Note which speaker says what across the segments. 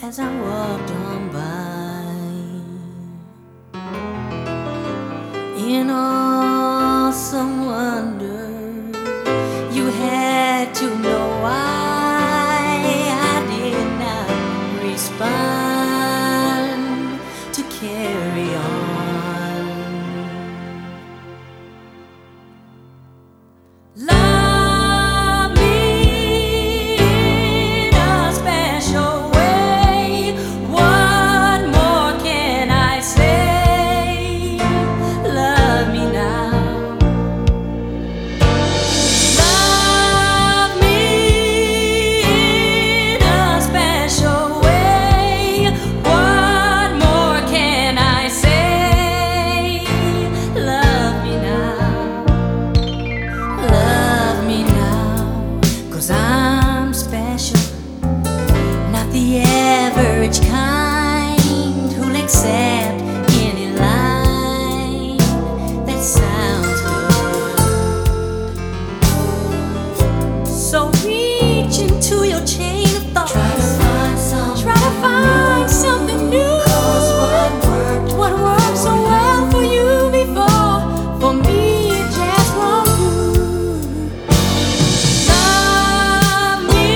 Speaker 1: as I walked on by. In awesome wonder, you had to know why I did not respond to carry on. Love me in a special way. What more can I say? Love me now. Love me in a special way. What more can I say? Love me now. Love me now, 'cause I'm special, not the average kind who'll accept any line that sounds good. So reach into your chain of thought, try to find something new. 'Cause what worked so well for you before, for me it just won't do. Love me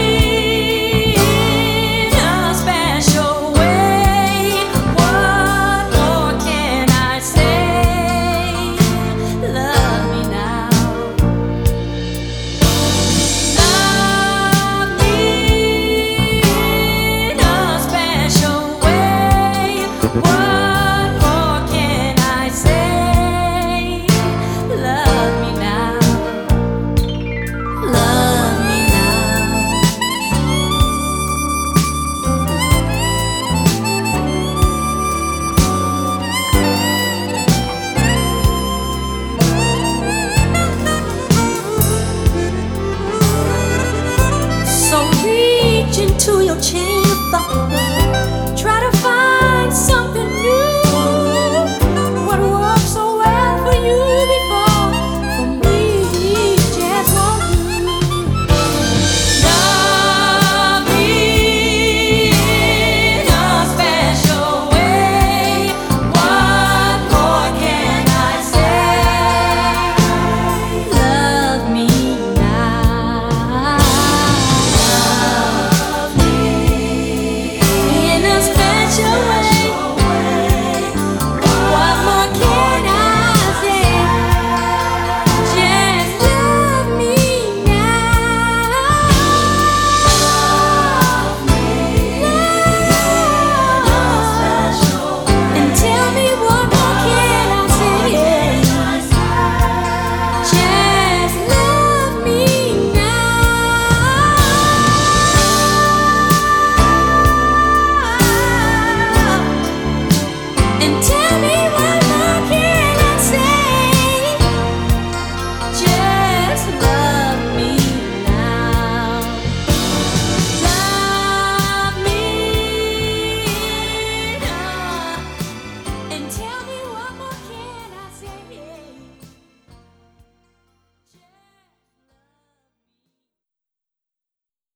Speaker 1: in a special way. What more can I say? Love me now. Love me in a special way. What more can I say? Love me now. Love me now. So reach into your chain of thought,